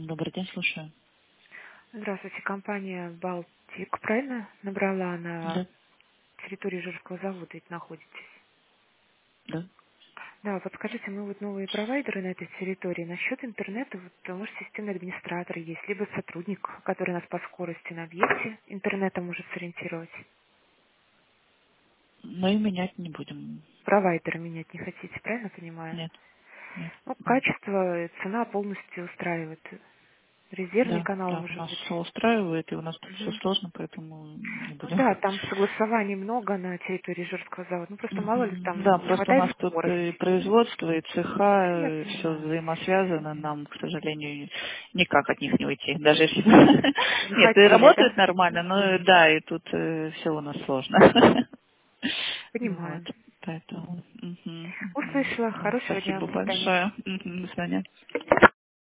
Добрый день, слушаю. Здравствуйте, компания «Балтик», правильно? Набрала на Да, территории Ижевского завода, ведь находитесь. да. Да, подскажите, мы вот новые провайдеры на этой территории. Насчет интернета, вот, может, системный администратор есть, либо сотрудник, который нас по скорости на объекте интернета может сориентировать. Мы менять не будем. Провайдера менять не хотите, правильно понимаю? Нет, нет. Ну, Мгм. качество, цена полностью устраивает. Резервный Да, канал, да, может нас быть. все устраивает, и у нас тут все Мгм. сложно, поэтому не Ну будем. да, там согласований много на территории Ижевского завода. Ну, просто мало ли Мгм. Да, там не просто у хватает нас тут и скорости. производство, и Ну, я цеха, все понимаю. взаимосвязано, нам, к сожалению, никак от них не уйти. Даже если Не нет, и хотели, работают да? нормально, но Мгм. да, и тут все у нас сложно. Вот, Понимаю. поэтому. Мгм, мгм. Услышала. Да, Хорошего дня. спасибо До свидания. большое. Мгм, до свидания.